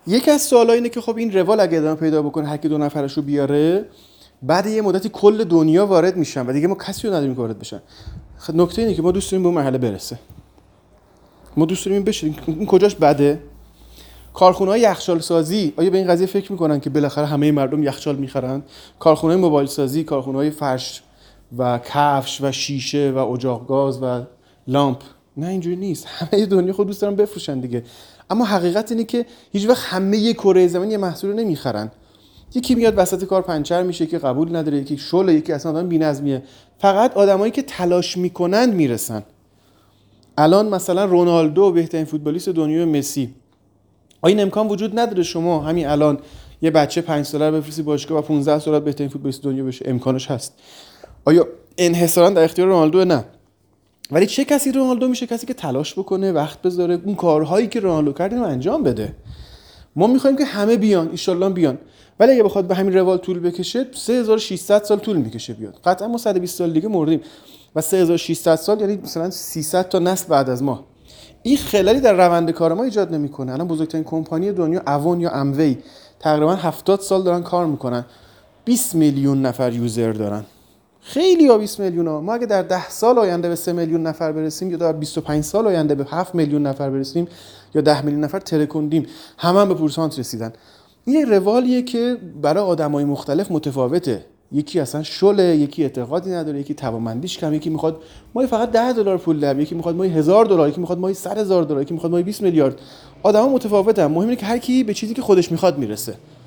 یکی از سوالا اینه که خب این روال اگه ادامه پیدا بکنه، هر کی دو نفرشو بیاره، بعد یه مدتی کل دنیا وارد میشن و دیگه ما کسی رو نداریم که وارد بشن. نکته اینه که ما دوست داریم به اون مرحله برسه. ما دوست داریم بشه. این کجاش بده؟ کارخونه‌های یخچال سازی آیا به این قضیه فکر میکنن که بالاخره همه مردم یخچال میخرن؟ کارخونه‌های موبایل سازی، کارخونه‌های فرش و کفش و شیشه و اجاق گاز و لامپ، نه اینجوری نیست. همه دنیا خود دوست دارن بفروشن دیگه. اما حقیقت اینه که هیچ وقت همه کره زمین یه محصول رو نمیخرن. یکی میاد وسط کار پنچر میشه، که قبول نداره، یکی شله، یکی اصلا آدم بی‌نظمیه. فقط آدمایی که تلاش میکنن میرسن. الان مثلا رونالدو بهترین فوتبالیست دنیا، مسی، آیا این امکان وجود نداره شما همین الان یه بچه 5 ساله رو بفرستی باشگاه و 15 سال بهترین فوتبالیست دنیا بشه؟ امکانش هست. آیا انحصارا در اختیار رونالدو؟ نه. ولی چه کسی رونالدو میشه؟ کسی که تلاش بکنه، وقت بذاره، اون کارهایی که رونالدو کرد رو انجام بده. ما میخوایم که همه بیان، ان شاءالله بیان، ولی اگه بخواد به همین روال طول بکشه 3600 سال طول میکشه بیاد. قطعا ما 120 سال دیگه مردیم و 3600 سال یعنی مثلا 300 تا نسل بعد از ما. این خلالی در روند کار ما ایجاد نمیکنه. الان بزرگترین کمپانی دنیا، اوون یا اموی، تقریبا 70 سال دارن کار میکنن، 20 میلیون نفر یوزر دارن. خیلی ها 20 میلیون ها. ما اگه در 10 سال آینده به 3 میلیون نفر برسیم، یا در 25 سال آینده به 7 میلیون نفر برسیم، یا 10 میلیون نفر ترکوندیم، هم به پورسانت رسیدن. این یه روالیه که برای آدمای مختلف متفاوته. یکی اصلا شله، یکی اعتقادی نداره، یکی توانمندیش کم، یکی میخواد ما فقط $10 پول بدیم، یکی میخواد ما $1000، یکی میخواد ما $100,000، یکی میخواد ما 20 میلیارد. آدما متفاوتن. مهم اینه که هر کی به چیزی که خودش میخواد میرسه.